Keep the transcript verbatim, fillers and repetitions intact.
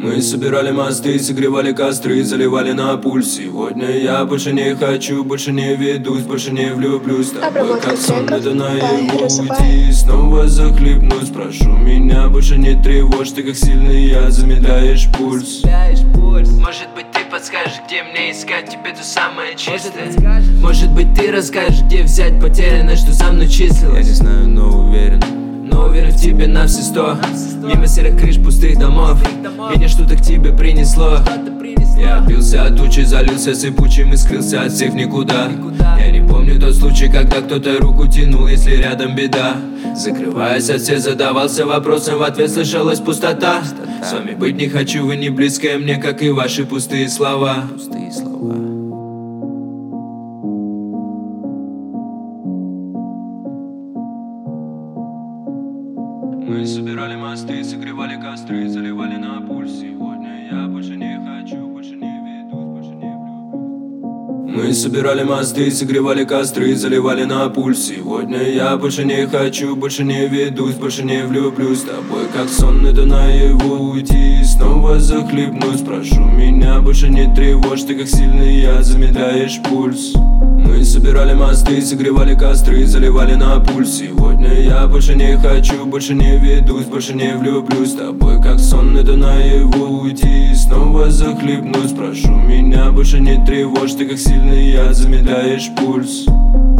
Мы собирали мосты, согревали костры, заливали на пульс. Сегодня я больше не хочу, больше не ведусь, больше не влюблюсь. С тобой как сон, это наяву уйти и снова захлебнусь. Прошу меня, больше не тревожь, ты как сильный яд, замедляешь пульс. Может быть, ты подскажешь, где мне искать тебе то самое чистое. Может быть, ты расскажешь, где взять потерянное, что за мной числилось. Я не знаю, но уверен, но уверен в тебе на все сто. Мимо серых крыш, пустых домов, меня что-то к тебе принесло. Я отбился от тучи, залился сыпучим и скрылся от всех никуда. Я не помню тот случай, когда кто-то руку тянул, если рядом беда. Закрываясь от всех, задавался вопросом, в ответ слышалась пустота. С вами быть не хочу, вы не близкая мне, как и ваши пустые слова. Пустые слова. Мы собирали мосты, согревали костры, заливали на пульс. Сегодня я больше не хочу, больше не ведусь, больше не влюблюсь. Мы собирали мосты, согревали костры, заливали на пульс. Сегодня я больше не хочу, больше не ведусь, больше не влюблюсь. С тобой как сон, это наяву уйти и снова захлебнусь. Прошу меня, больше не тревожь, ты как сильный яд, замедляешь пульс. Мы собирали мосты, согревали костры, заливали на пульс. Сегодня я больше не хочу, больше не ведусь, больше не влюблюсь. С тобой как сон, это наяву уйти и снова захлебнусь. Прошу меня, больше не тревожь, ты как сильный яд, замедляешь пульс.